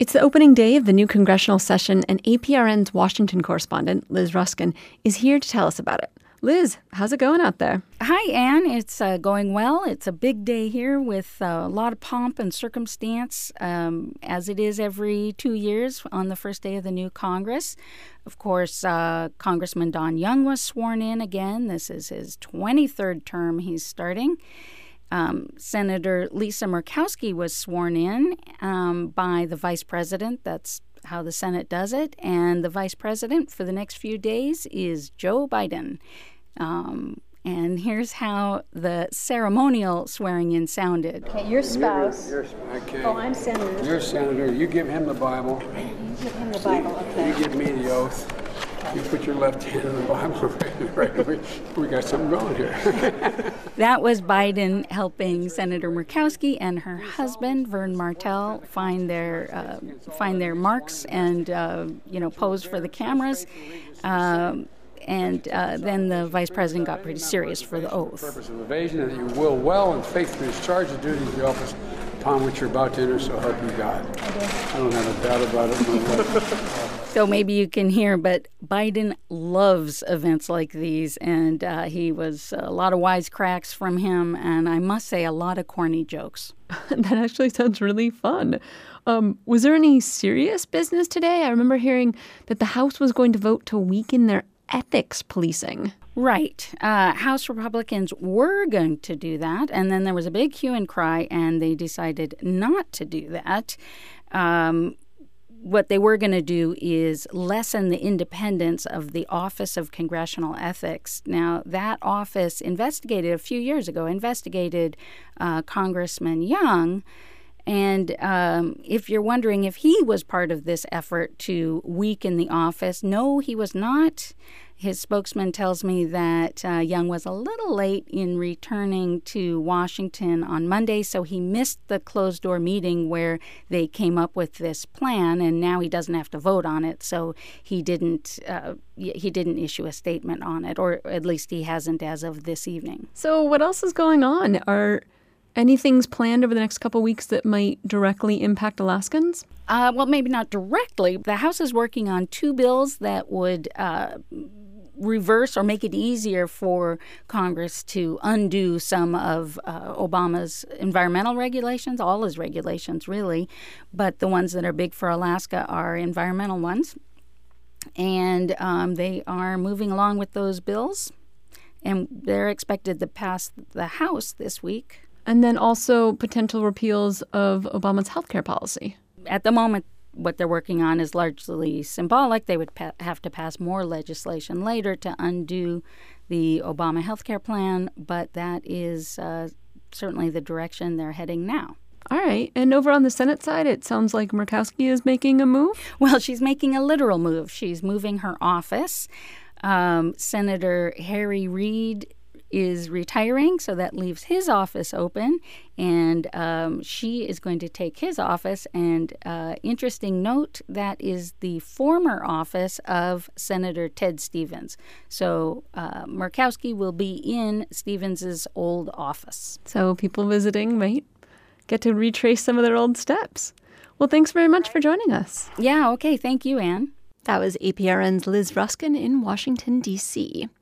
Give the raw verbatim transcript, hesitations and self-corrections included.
It's the opening day of the new congressional session, and A P R N's Washington correspondent, Liz Ruskin, is here to tell us about it. Liz, how's it going out there? Hi, Anne. It's uh, going well. It's a big day here with uh, a lot of pomp and circumstance, um, as it is every two years on the first day of the new Congress. Of course, uh, Congressman Don Young was sworn in again. This is his twenty-third term he's starting. Um, Senator Lisa Murkowski was sworn in um, by the vice president. That's how the Senate does it. And the vice president for the next few days is Joe Biden. Um, and here's how the ceremonial swearing-in sounded. Okay, your spouse. You're, you're, okay. Oh, I'm senator. You're senator. You give him the Bible. You give him the Bible, okay. You give me the oath. You put your left hand in the Bible. Right, we, we got something going here. That was Biden helping Senator Murkowski and her husband, Vern Martell, find their uh, find their marks and uh, you know pose for the cameras. Um, and uh, then the vice president got pretty serious for the oath. Purpose of evasion, and that you will well and faithfully discharge the duties of the office upon which you're about to enter, so help you God. I don't have a doubt about it. So maybe you can hear, but Biden loves events like these, and uh, he was a lot of wisecracks from him, and I must say a lot of corny jokes. That actually sounds really fun. Um, was there any serious business today? I remember hearing that the House was going to vote to weaken their ethics policing. Right. Uh, House Republicans were going to do that, and then there was a big hue and cry, and they decided not to do that. Um, what they were going to do is lessen the independence of the Office of Congressional Ethics. Now, that office investigated a few years ago, investigated uh, Congressman Young. And um, if you're wondering if he was part of this effort to weaken the office, no, he was not. His spokesman tells me that uh, Young was a little late in returning to Washington on Monday, so he missed the closed-door meeting where they came up with this plan, and now he doesn't have to vote on it, so he didn't uh, he didn't issue a statement on it, or at least he hasn't as of this evening. So what else is going on? Are any things planned over the next couple weeks that might directly impact Alaskans? Uh, well, maybe not directly. The House is working on two bills that would uh, reverse or make it easier for Congress to undo some of uh, Obama's environmental regulations, all his regulations, really. But the ones that are big for Alaska are environmental ones. And um, they are moving along with those bills. And they're expected to pass the House this week. And then also potential repeals of Obama's healthcare policy. At the moment, what they're working on is largely symbolic. They would pa- have to pass more legislation later to undo the Obama healthcare plan, but that is uh, certainly the direction they're heading now. All right. And over on the Senate side, it sounds like Murkowski is making a move? Well, she's making a literal move. She's moving her office. Um, Senator Harry Reid is retiring, so that leaves his office open, and um, she is going to take his office. And uh, interesting note, that is the former office of Senator Ted Stevens. So uh, Murkowski will be in Stevens's old office. So people visiting might get to retrace some of their old steps. Well, thanks very much for joining us. Yeah, okay. Thank you, Anne. That was A P R N's Liz Ruskin in Washington, D C